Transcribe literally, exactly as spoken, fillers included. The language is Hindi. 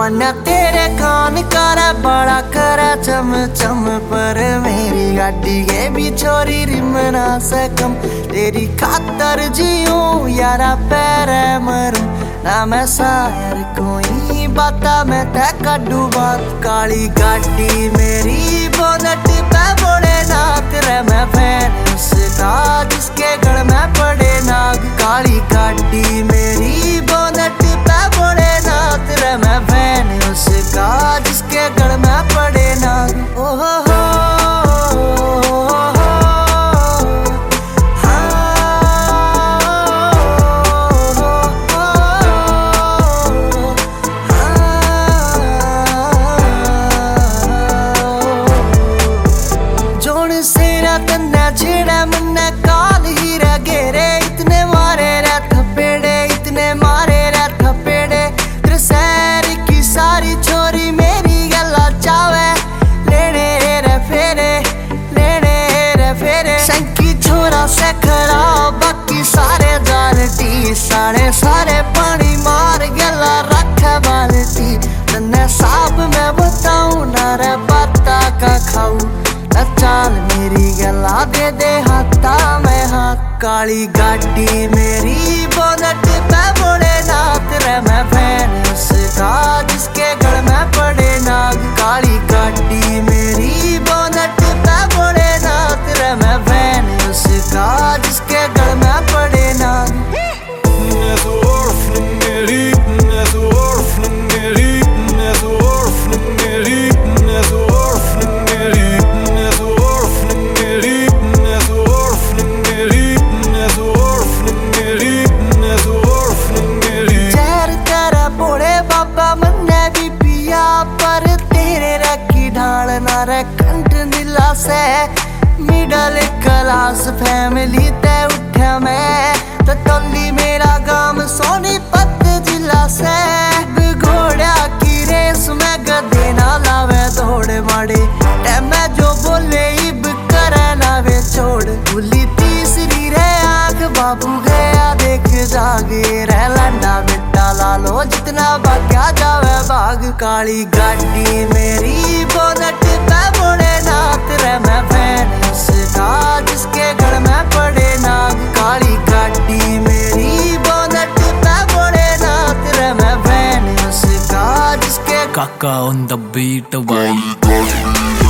मन तेरे कान करे बड़ा करे चम चम, पर मेरी गाड़ी के भी छोरी रिम ना सकम। तेरी खातर जियूं यारा पैरे मरूं, ना मैं शायर कोई बाता मैं तै कड्डू बात। काली गाड़ी मेरी बोनट पे बोले नाथ रे, मैं फैन उसका जिसके गल में पड़े नाग। काली गाड़ी मेरी बोनट पे बोले नाथ रे, मैं फैन उसका जिसके गल में पड़े नाग। ओ हो हो छेड़ा मन्ने काल ही रह गेरे, इतने मारे रे थपेड़े, इतने मारे रे थपेड़े। तेरे सैर की सारी छोरी मेरी गला चावे, लेने रे फेरे लेने रे फेरे। शंकी छोरा से खड़ा बाकी सारे जालटी, सारे सारे पानी मार गला रखे बाल्टी। तन्ने साहब मैं बताऊं ना रे बाता का खाऊं, चाल मेरी गला दे दे हाथा में हाथ। काली गाड़ी मेरी बोनट पे बोले नाथ रे, मैं फैन उसका जिसके गल में पड़े नाग। काली गाड़ी मेरी बोनट पे बोले नाथ रे, मैं फैन उसका जिसके गल में पड़े नाग। पर तेरे रखी ढालना रे कंठ नीला से, मिडल क्लास फैमिली ते उठा मैं। तो टोली मेरा गांव सोनीपत जिला से, घोड़ा की रेस में गधे ना लावे दौड़ माड़े। मैं जो बोले इब करे ना वे छोड़, भूली तीसरी रे आंख बाबू गया देख जागे रे। लंडा बेटा लालो जितना भाग्या जावे भाग। काली गाड़ी मेरी बोनट पे बोले नाथ रे, मैं फैन उसका जिसके गल में पड़े नाग। काली गाड़ी मेरी बोनट पे बोले नाथ रे, मैं फैन उसका जिसके। काका on the beat भाई।